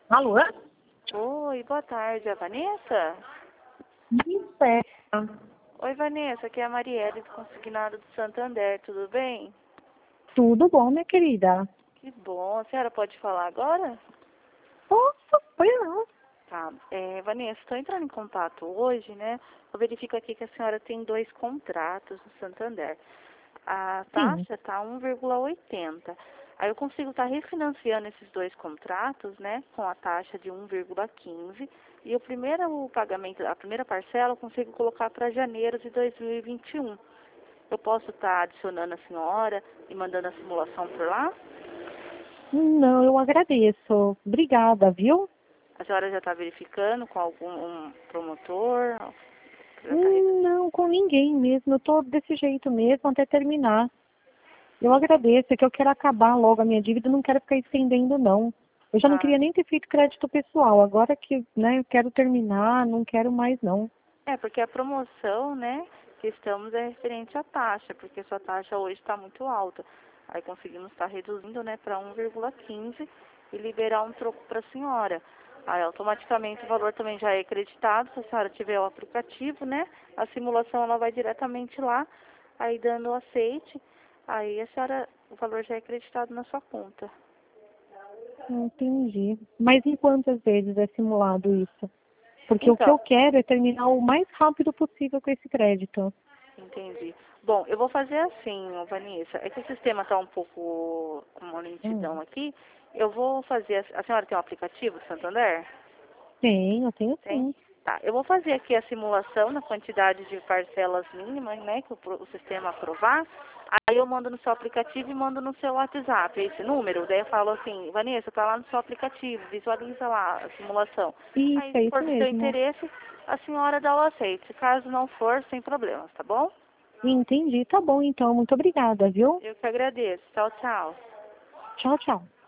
Alô? Oi, boa tarde, é a Vanessa? Isso é. Oi, Vanessa, aqui é a Marielle do Consignado do Santander, tudo bem? Tudo bom, minha querida? Que bom, a senhora pode falar agora? Posso? Foi não. Tá, Vanessa, estou entrando em contato hoje, né? Eu verifico aqui que a senhora tem 2 contratos no Santander. A Sim. taxa está 1,80. Aí eu consigo estar refinanciando esses 2 contratos, né, com a taxa de 1,15. E o primeiro pagamento, a primeira parcela, eu consigo colocar para janeiro de 2021. Eu posso estar adicionando a senhora e mandando a simulação por lá? Não, eu agradeço. Obrigada, viu? A senhora já está verificando com algum promotor? Já tá Não, com ninguém mesmo. Eu tô desse jeito mesmo até terminar. Eu agradeço, é que eu quero acabar logo a minha dívida, não quero ficar estendendo, não. Eu já não Ah, queria nem ter feito crédito pessoal. Agora que, né, eu quero terminar, não quero mais, não. porque a promoção, né, que estamos é referente à taxa, porque sua taxa hoje está muito alta. Aí conseguimos estar reduzindo, né, para 1,15 e liberar um troco para a senhora. Aí automaticamente o valor também já é creditado, se a senhora tiver o aplicativo, né, a simulação ela vai diretamente lá, aí dando o aceite, aí a senhora, o valor já é creditado na sua conta. Entendi. Mas em quantas vezes é simulado isso? Porque o que Então, eu quero é terminar o mais rápido possível com esse crédito. entendi. Bom, eu vou fazer assim, ô Vanessa. É que o sistema está um pouco com uma lentidão Hum. aqui. Eu vou fazer. A senhora tem um aplicativo do Santander? Tenho Tem? sim. Tá. Eu vou fazer aqui a simulação na quantidade de parcelas mínimas, né, que o sistema aprovar. Aí eu mando no seu aplicativo e mando no seu WhatsApp esse número. Daí eu falo assim, Vanessa, tá lá no seu aplicativo, visualiza lá a simulação. Isso, Aí, é se isso for do seu mesmo. interesse, a senhora dá o aceite. Caso não for, sem problemas, tá bom? Entendi. Tá bom, então. Muito obrigada, viu? Eu que agradeço. Tchau, tchau. Tchau, tchau.